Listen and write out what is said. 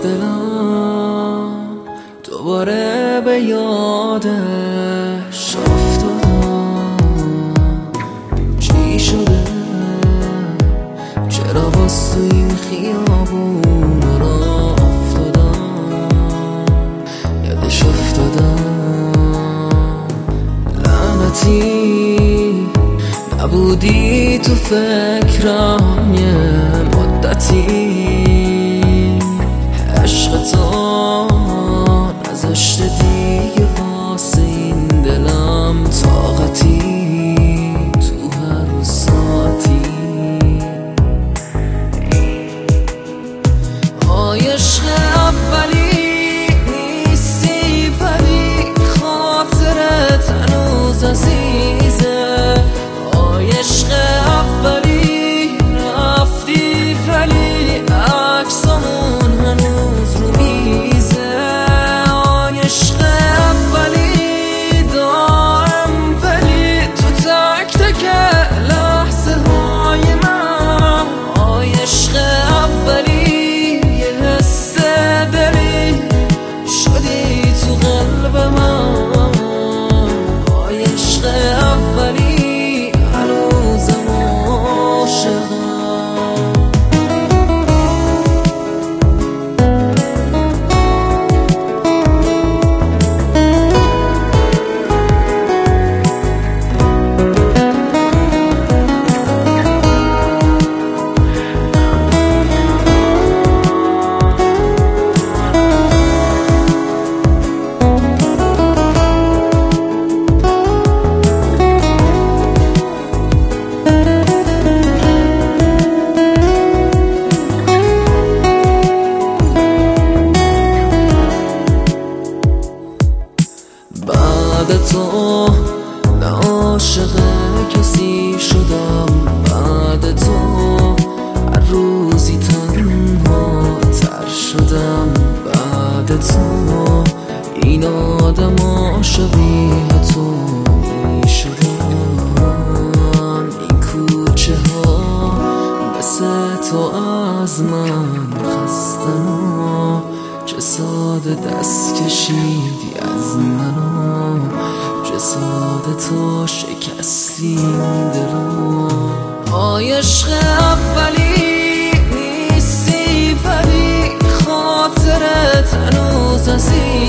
دلم دوباره به یادش افتادم. چی شده؟ چرا باز تو این خیابون را افتادم؟ یادش افتادم. لعنتی نبودی تو فکرم یه مدتی، عشق تو نذاشته دیگه واسه این دلم طاقتی تو هر ساعتی. آی عشق اولی نیستی ولی خاطرت هنوز عزیزه. آی عشق اولی رفتی ولی عکسمون هنوز رو میزه. آی عشق اولی دارم ولی تو تک تک لحظه های من. آی عشق اولی یه حس دلی شدی تو قلب من. آی عشق اولی هنوزم عاشقم. بعد تو نه عاشق کسی شدم. بعد تو هر روزی تنها تر شدم. بعد تو این آدم شبیه تو می شدن. این کوچه ها مثل تو از من خستن و چه ساده دست کشیدی از منو، چه ساده تو شکستی این دلو. آی عشق اولی نیستی ولی خاطرت هنوز عزیزه.